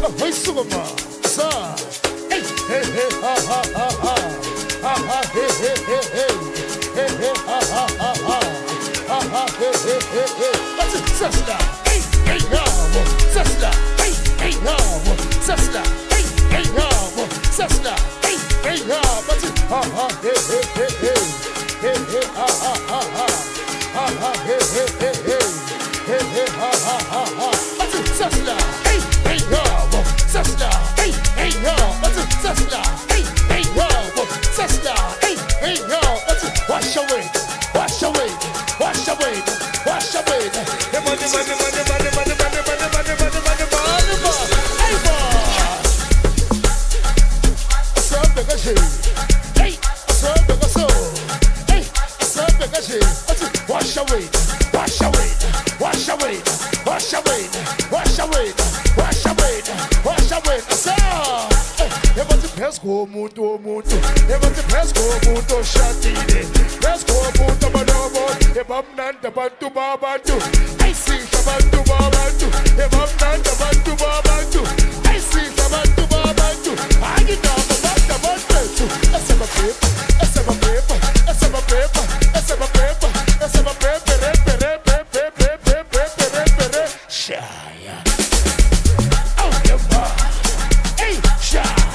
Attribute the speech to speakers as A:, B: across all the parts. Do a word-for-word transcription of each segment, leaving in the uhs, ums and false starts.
A: Hey, Sugama, sa. Hey, hey, hey, ha, ha, ha, ha. Ha, ha, hey, hey, hey, hey. Hey, hey, ha, ha, ha, ha. Ha, ha, hey, hey, hey, hey. What's it, Sasla? Hey, hey, no. Sasla. Hey, hey, no. Sasla. Hey, hey, no. Sasla. Hey, hey, no. What's it? Ha, ha, hey, hey, hey, hey. Hey, hey, ha, ha, ha, ha. Ha, ha, hey, hey, hey, hey. Hey, hey, ha, ha, ha, ha. What's it, Sasla? Hey, hey, no. Sasla. Hey, hey, no. What's it, Sasla? Hey, hey, no. Sasla. Hey, hey, no. What's it? Wash away. Wash away. Wash away. Wash away. The money, money, money, money, money, money, money, money, money, money, money, money. Hey, boy. Some big as you. Hey, some big as so. Hey, some big as you. What's it? Wash away. Wash away. Wash away. Wash away. Wash away. Wash away. Wash away. So. Pesco muito, muito. Levante pesco muito chatine. Pesco muito manobo. Ebam nanda bantu babantu. I see tabantu babantu. Ebam nanda bantu babantu. I see tabantu babantu. I get down the banta bantu. Let's have a paper. Let's have a paper. Let's have a paper. Let's have a paper. Let's have a paper. Paper, paper, paper, paper, paper, paper. Shaya. Oh, come on. Hey, Shaya.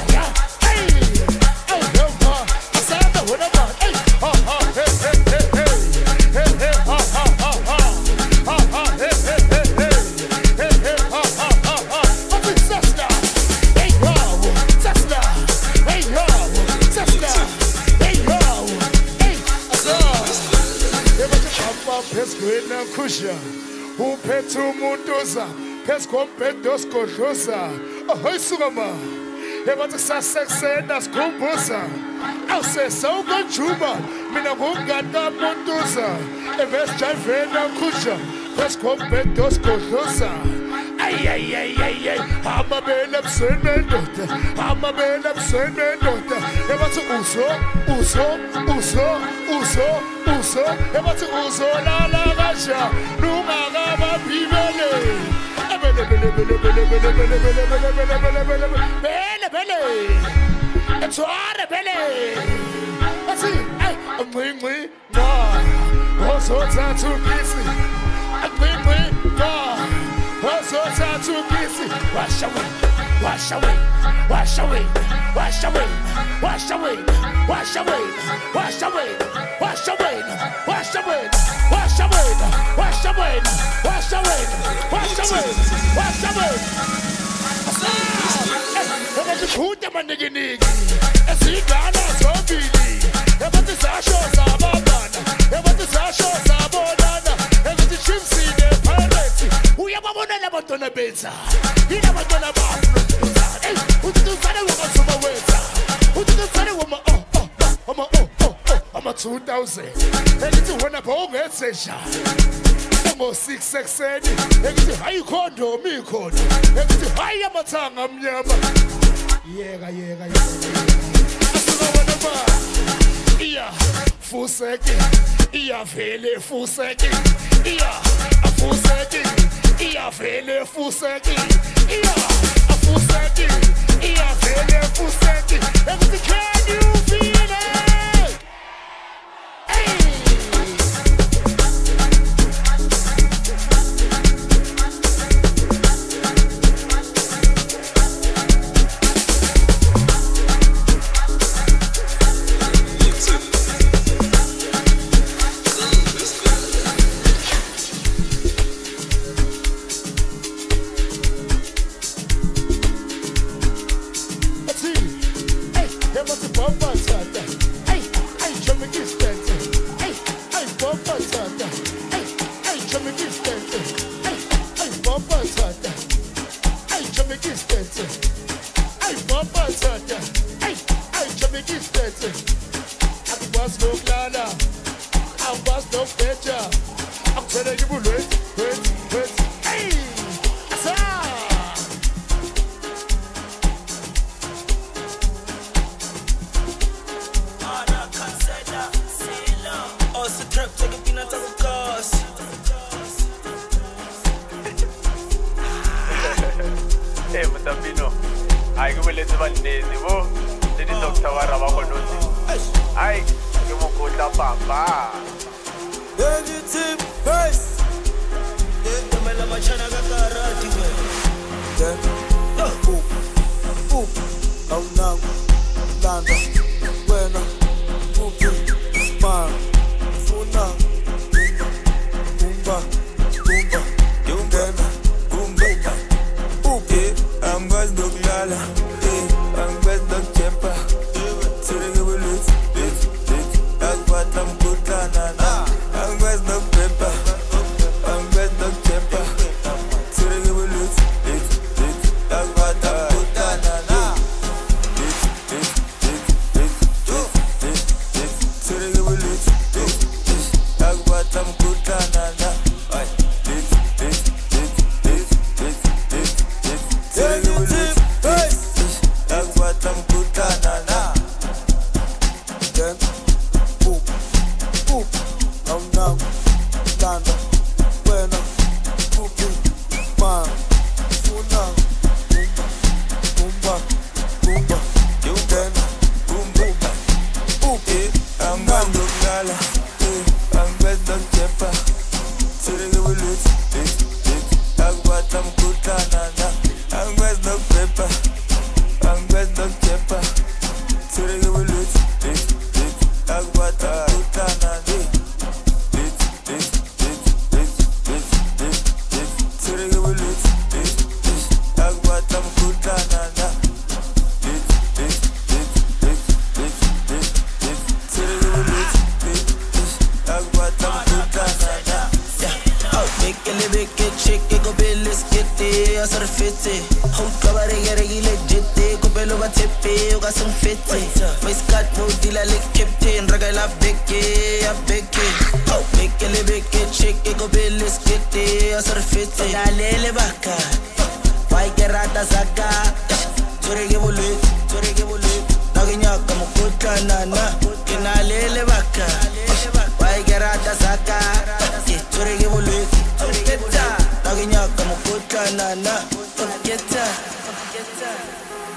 A: Uphethe umuntu phezu kombhede sigodloza ahoy sukama ebathi kusasekusena sikhumbuza awusesa ukajuba mina ngumngani kaMontuza ebesijayivela khusha phezu kombhede sigodloza ay ay ay ay ay amabele ebusweni endoda amabele ebusweni endoda ebathi uzo uzo uzo uzo uzo ebathi uzolala kasha lungakababhibele ebele bele bele bele bele bele bele bele bele bele bele bele etsware bele athi ay amngci na ozothatha ukisi amngci na ozothatha ukisi wash away wash away wash away wash away wash away wash away wash away wash away wash away wash away wash away wash away wash away wash away Ebathi manikiniki esigana sobili ebathi zasho zababana ebathi zasho zabonana ebathi chimsine pirates uyababona labantwana bethu yina abantwana bafu hey uthi uzale wakasoma wethu uthi uzale wama oh oh wama oh oh ama two thousand ekithi wena bawungesesha ngo six sekseni ekithi hayi condom ikhona ekithi hayi amathanga amnyama yeka yeka yeka asibona ba iya fuseki iya vele fuseki iya afuseki iya vele fuseki iya afuseki iya vele fuseki ekithi can you feel it hey Bumper.
B: Eh, Mutambino. Hayi kubeleze bandezi bo. Leli doctor wara bakho nothi. Hayi ke mokotla papa.
C: Any tip first. Yeah, kumela machana kakarati we. Yeah. Boop. Boop. Now now. Landa. Wena. Boop. Man. Funa. Bumba. Bumba. Yungena. Bumba. Boop. Yeah. I'm going to Glala. Yeah. I'm going to Chepa. Sitting with it. It. It. That's what I'm good at. I'm going to Peppa. I'm going to Chepa. Sitting with it. It. It. That's what I'm good at. It. It. It. It. It. It. Sitting with it. It. It. That's what I'm good at. It. It. It. It. It. It. It. Sitting with it. That's what I'm good at. Then, boop, boop, now now, landa, wena, boopy, man, funa, bumba, bumba, you then, boom, boom, boopy, I'm going to Gala, I'm going to Chepa, sitting with it, it, it, that's what I'm good at. I'm going to Peppa, I'm going to Chepa, sitting with it, it, it, that's what I'm good at. It, it, it, it, it, it, it, sitting with it, it, it, that's what I'm good at. It, it, it, it, it, it, it, sitting with it, it, it, that's what I'm good at. Oh, make a little bit chick, go billis, get it, I sort of fit it. Hold cover, get a legit, go bello, but tip it, you got some fit it. My scat road dealer, like captain, regala, Becky, a Becky. Oh, make a little bit chick, go billis, get it, I sort of fit it. Dale, vaca, why get rata saga? Turege bullet, turege bullet. Naginya como puta nana, kinale vaca. Why get rata saga? Turege bullet, turege. Naginya como puta nana, forgeta, forgeta.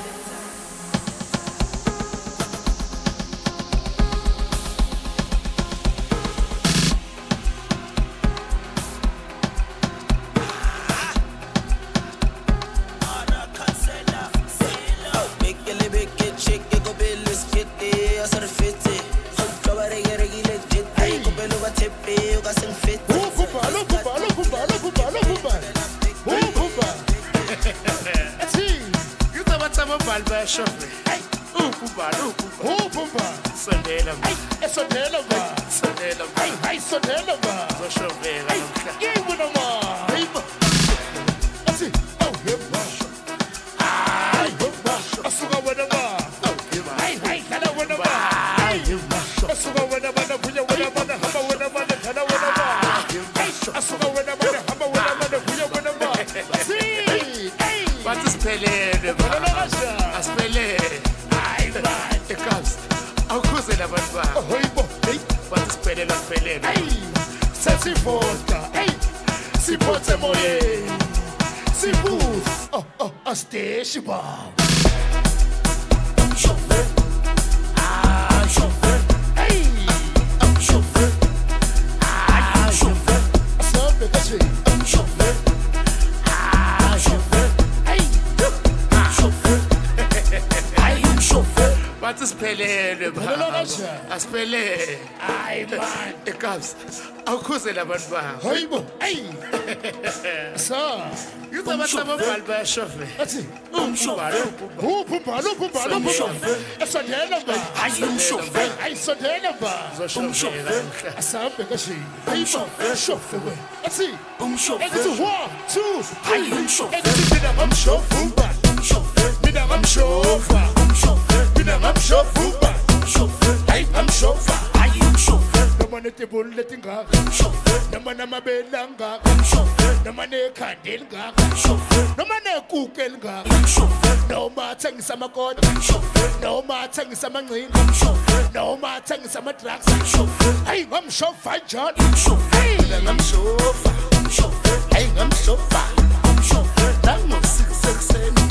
A: Shofre. Hey, upumba, upumba, upumba. Sondela, hey, sondela, sondela, hey, hey, sondela, so shofre. Hey, give me the more. Hey, that's it. Oh, hip wash. Ah, hip wash. Asuga with the bar. Hey, hey, kada with the bar. Hey, hip wash. Asuga with the bar. Puya with the bar. Haba with the bar. Kada with the bar. Hey, asuga with the bar. Haba with the bar. Puya with the bar. See, hey. What is Pele? Aspele, ay man, e comes. Au cose la barba. Oi bo, hey, quanto spele la spele. Hey, se si porta, hey, si porta moye, si bus. Oh oh, a station bar. I'm chauffeur, ah chauffeur, hey, I'm chauffeur, ah chauffeur. Stop the shit. I'm chauffeur, ah chauffeur, hey, ah chauffeur. What is Pele? Aspele. Ay man. E comes. Au cose la barba. Hey bo. Hey. So. You tava tava balba chauffeur. Assim. Um chauffeur. Um pumpa, um pumpa, um chauffeur. É só dela ba. Ai um chauffeur. Ai só dela ba. Um chauffeur. Sabe que assim. Hey chauffeur, chauffeur. Assim. Um chauffeur. É isso. One, two. Ai um chauffeur. É isso. Um chauffeur. Um chauffeur. Me dá um chauffeur. Um chauffeur. Me dá um chauffeur. Chauffeur. Hey, I'm chauffeur. Are you chauffeur? No man at the bullet in God. Chauffeur. No man am a belanga. Chauffeur. No man a candle God. Chauffeur. No man a cooking God. Chauffeur. No man tangs some god. Chauffeur. No man tangs some green. Chauffeur. No man tangs some drugs. Chauffeur. Hey, I'm chauffeur, John. Chauffeur. Hey, I'm chauffeur. Chauffeur. Hey, I'm chauffeur. I'm chauffeur. That no six six seven.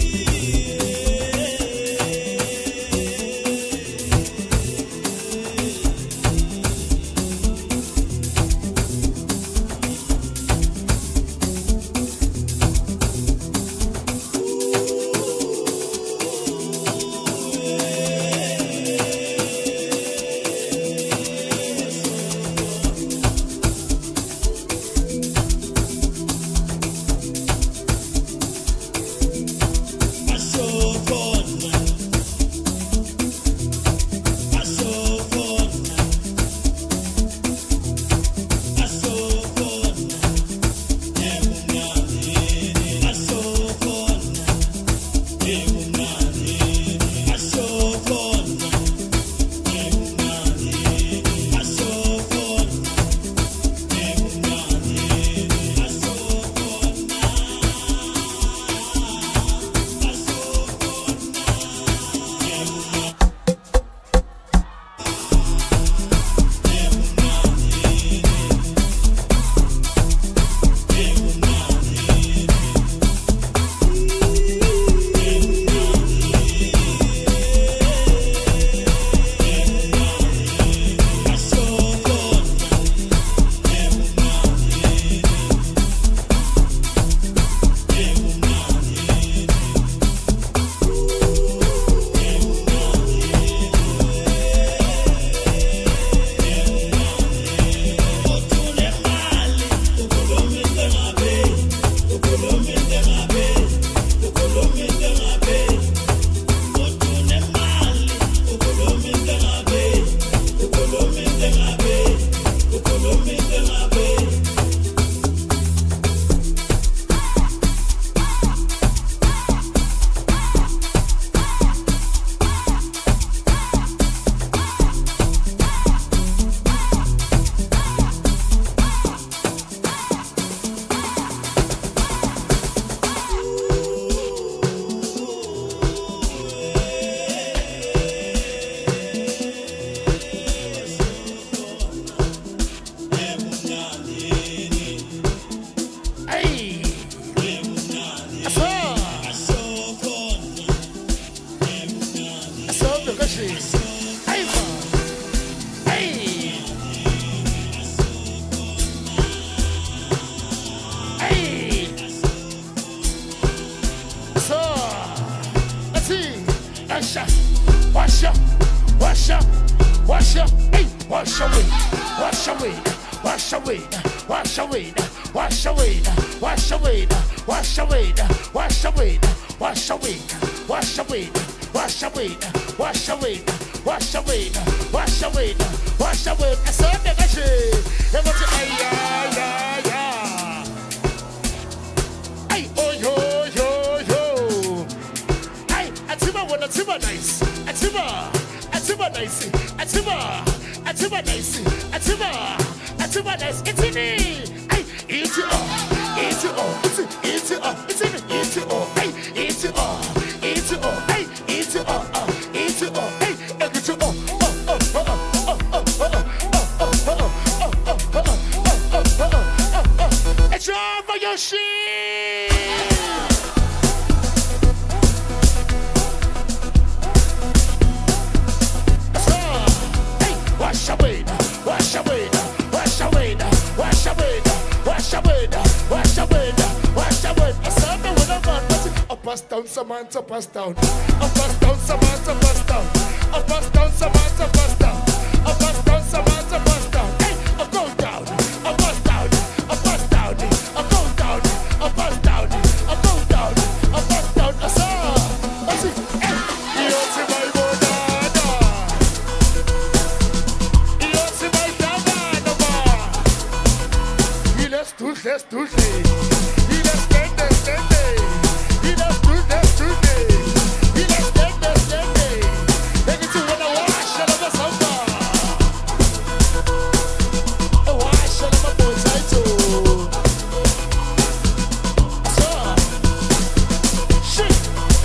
A: Samantha pass down. Up pass down, Samantha pass down. Up pass down, Samantha pass down. Up pass down, Samantha pass down. Hey, up go down. Up pass down. Up pass down. let's do it. Let's stand there, stand there. Let's do it, let's do it. Let's stand there, stand there. Take it to when I wash out of my samba. I wash out of my boy title. So, shit.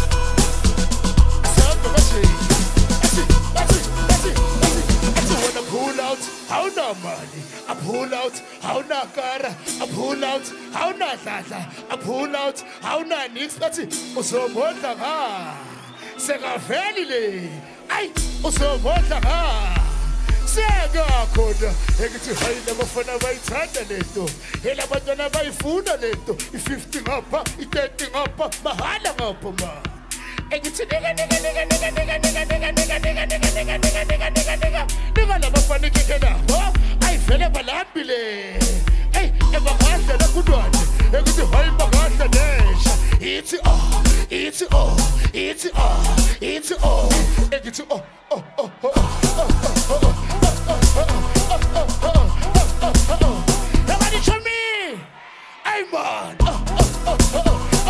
A: So, that's it. That's it, that's it, that's it, that's it. That's it when I pull out. How no money? I pull out, how na cara, I pull out, how na tata, I pull out, how na nix, that's it. Uso monta ha, sega felile, ay, uso monta ha, sega koda, egiti hay never fana by tanda leto, hela badana by food leto, if fifteen up, if thirteen up, mahala up, ma. Egiti nigga nigga nigga nigga nigga nigga nigga nigga nigga nigga nigga nigga nigga nigga nigga nigga never funny kikena, oh. Fele balambile, hey, ebaganda na kudwani, ekuthi hayi baganda nesha, ithi oh, ithi oh, ithi oh, ithi oh, ekuthi oh, oh, oh, oh, oh, oh, oh, nobody show me, hey man, oh, oh, oh, oh,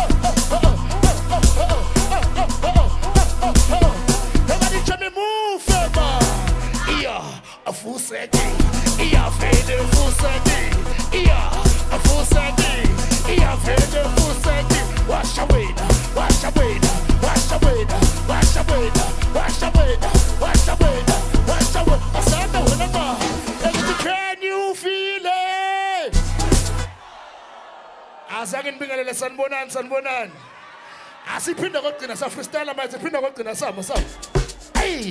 A: oh, nobody show me move, man, yeah, a full setting. Ia fede fusati, ia a fusati, ia fede fusati. Wash away, wash away, wash away, wash away, wash away, wash away, wash away. I said no one. Can you feel it? As I can bring a lesson, bonan, son bonan. As he pinned the rock in a freestyle, I might have pinned the rock in a summer. Hey,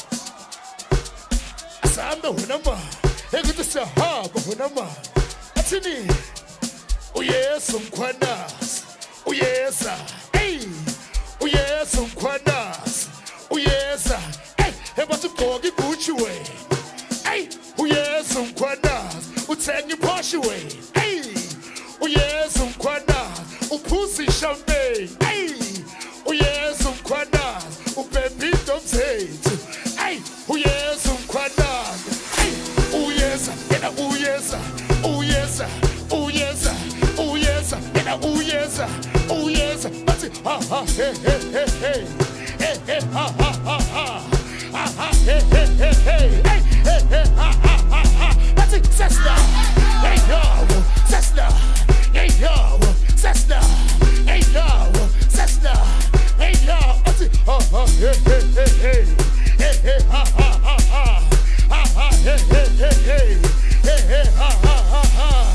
A: I'm the number. Hey, good to say, ha, go for number. That's it. Oh, yes, some quanas. Oh, yes, hey. Oh, yes, some quanas. Oh, yes, hey. Hey, but to go get Gucci way. Hey, oh, yes, some quanas. Oh, take your Porsche way. Hey, oh, yes, some quanas. Oh, pussy champagne. Hey, oh, yes, some quanas. Oh, baby, don't say it. Hey, oh, yes, some quanas. And a ooh yes, ooh yes, ooh yes, ooh yes, and a ooh yes, ooh yes. That's it. Ha ha hey hey hey hey hey hey ha ha ha ha ha ha hey hey hey hey hey hey hey ha ha ha ha. That's it. Cessna, hey yo, Cessna, hey yo, Cessna, hey yo, Cessna, hey yo. That's it. Ha ha hey hey hey hey hey hey ha ha ha ha ha ha hey hey hey hey. Hey, hey, ha, ha, ha, ha.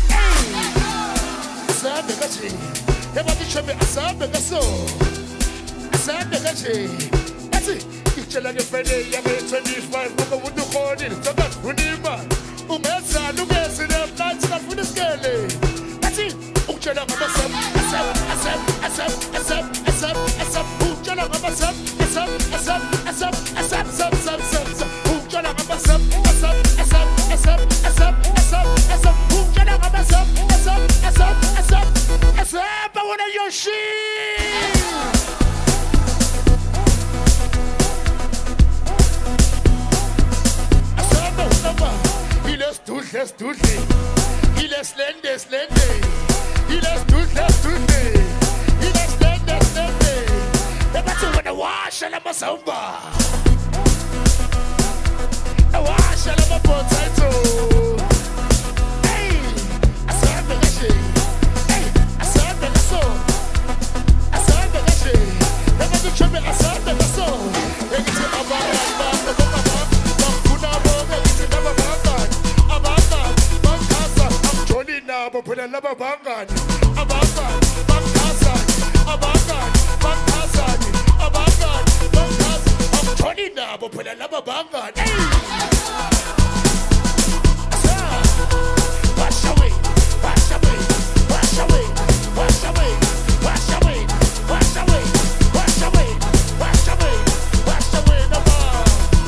A: Hey! Asabe gachi. Hey, what did you me? Asabe gaso. Asabe gachi. That's it. If you like a friend, you have twenty-five. Look what you call it. So that's Unima. Umesa, Lumesa, the plants stuff with the scale. That's it. Uchala Mabasam. Asap, Asap, Asap, Asap, Asap, Asap. Uchala Mabasam. Asap, Asap, Asap, Asap, Asap, Asap, Asap. Uchala Mabasam. Asap, Asap, Asap, Asap, Asap, Asap. Uchala Mabasam. Asap, Asap, Asap, Asap. I want your shit. Let's do it, let's do it. He let's lend this, lend it. He let's do it, let's do it. He let's lend this, lend it. The battle with the wash and I'm a samba. The wash and I'm a potato. Hey, I saw the gashi. Hey, I saw the gaso. I saw the gashi. The battle trip, I saw the gaso. They get it about the bomb. But put a lava bangan, a bangan, bangasan, a bangan, bangasan, a bangan, bangasan. I'm Tony now, but put a lava bangan. Wash away, wash away, wash away, wash away, wash away, wash away, wash away, wash away, wash away, the bar.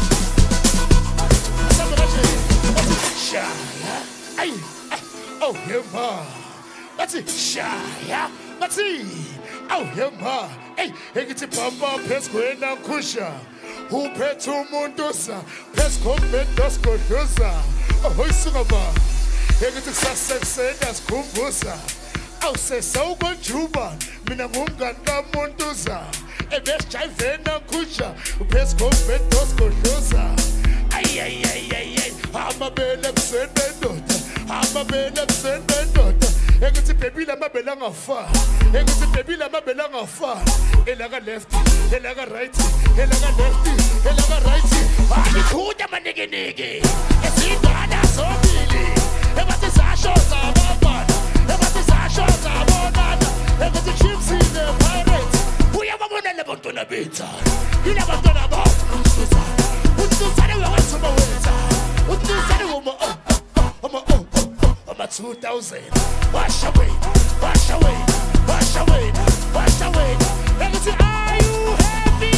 A: Somebody, oh, him, that's it. Shaya, that's it. Oh, him, hey, hey, get it, Papa, Pesco, and Kusha. Who pet to Mundosa, Pesco, Pedosco, Dosa. Oh, Hoisuma. engithi kusasekusena sikhumbuza awusesawukonjuba mina ngumngani kaMontuza ebesijayivena khuja uphezu kombedos kodloza ayayayayay amabele kusende ndoda amabele kusende ndoda engithi baby lamabele angafa engithi baby lamabele angafa elaka left elaka right elaka left elaka right alikhuda manekeneke esindana zobili ebathi zasho zababana ebathi zasho zabonana ebathi chiefs in the pirates uyababona le bantwana bethu yile bantwana bakho utsuzane wakwethuma wethu utsuzane woma oma oma two thousand wash away wash away wash away wash away ebathi are you happy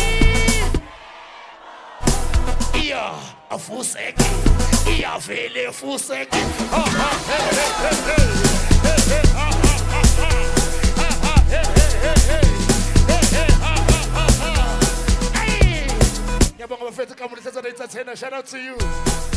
A: iya afuseke iya vele afuseke ha ha hey hey hey hey ha ha ha ha hey hey hey hey ha ha ha hey yabonga bafethu kamuletha tsena shout out to you